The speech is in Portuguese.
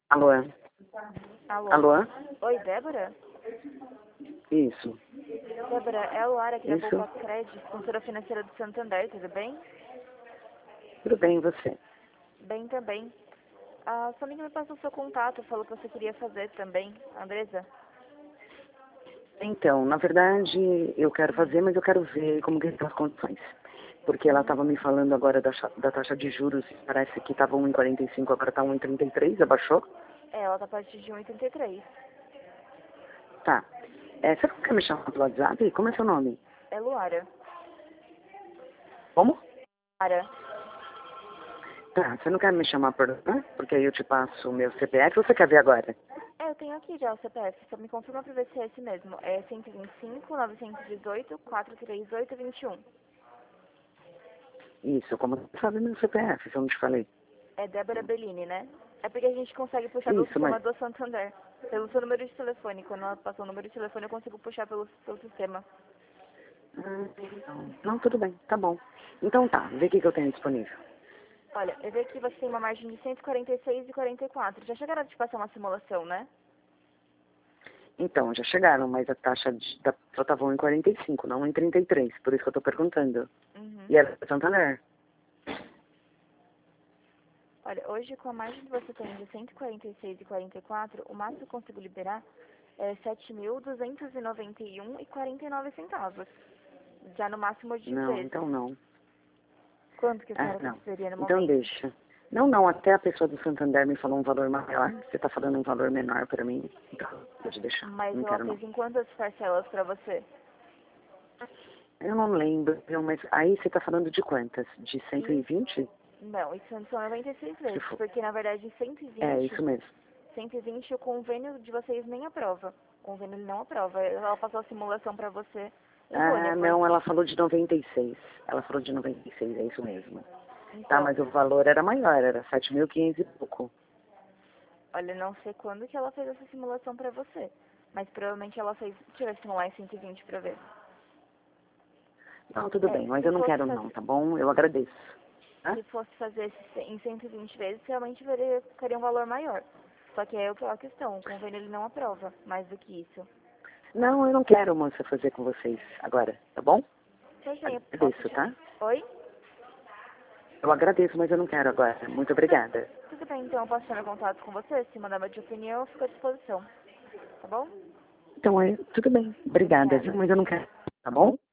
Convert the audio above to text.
Alô? Alô? Alô? Oi, Débora? Isso. Débora, é a Luara aqui da Isso. Poupa Crédito, consultora financeira do Santander, tudo bem? Tudo bem, e você? Bem também. A sua amiga me passou o seu contato, falou que você queria fazer também, Andresa. Então, na verdade, eu quero fazer, mas eu quero ver como que estão as condições. Porque ela estava me falando agora da taxa de juros, parece que estava 1,45, agora está 1,33, abaixou? É, ela tá a partir de 1,83. Tá. Você não quer me chamar pelo WhatsApp? Como é seu nome? É Luara. Como? Luara. Tá, você não quer me chamar por... Porque aí eu te passo o meu CPF ou você quer ver agora? É, eu tenho aqui já o CPF, só me confirma pra ver se é esse mesmo. É 125 918 438 21. Isso, como você sabe meu CPF, se eu não te falei. É Débora Bellini, né? É porque a gente consegue puxar do Isso, mas... sistema do Santander. Pelo seu número de telefone. Quando ela passou o número de telefone, eu consigo puxar pelo sistema. Não, tudo bem, tá bom. Então tá, vê o que eu tenho disponível. Olha, eu vejo que você tem uma margem de 146,44. Já chegaram a te passar uma simulação, né? Então, já chegaram, mas a taxa da pessoa estava 1,45, não 1,33, por isso que eu tô perguntando. Uhum. E era Santander. Olha, hoje com a margem que você tem de 146,44, o máximo que eu consigo liberar é 7.291,49 centavos. Já no máximo de Não, vezes. então não. Quanto que a Ah, senhora não. preferiria no Então momento? deixa. Não, até a pessoa do Santander me falou um valor maior. Você tá falando um valor menor pra mim. Então, pode deixar. Mas Não ela quero não. fez em quantas parcelas pra você? Eu não lembro, viu, mas aí você tá falando de quantas? De 120? Não, isso são 96 Se vezes, for. porque na verdade É, isso mesmo. 120 o convênio de vocês nem aprova. O convênio ele não aprova. Ela passou a simulação pra você errônea, Ah, não, porque ela falou de 96. Ela falou de 96, é isso mesmo. Tá, então, mas o valor era maior, era 7.500 e pouco. olha, não sei quando que ela fez essa simulação pra você, mas provavelmente ela fez, deixa eu ver se simular em 120 pra ver. Não, tudo É, bem, mas se eu não fosse quero não, fazer, tá bom? Eu agradeço. Tá? se fosse fazer em 120 vezes, realmente ficaria um valor maior. Só que é aquela questão, o convênio ele não aprova mais do que isso. Não, eu não quero, moça, fazer com vocês agora, tá bom? Pois bem, eu posso Agradeço, te... tá? Oi? Eu agradeço, mas eu não quero agora. Muito obrigada. Tudo bem, então eu posso entrar em contato com você? Se mandar uma de opinião, eu fico à disposição. Tá bom? Então, tudo bem. Obrigada, viu? Obrigada. Mas eu não quero, tá bom?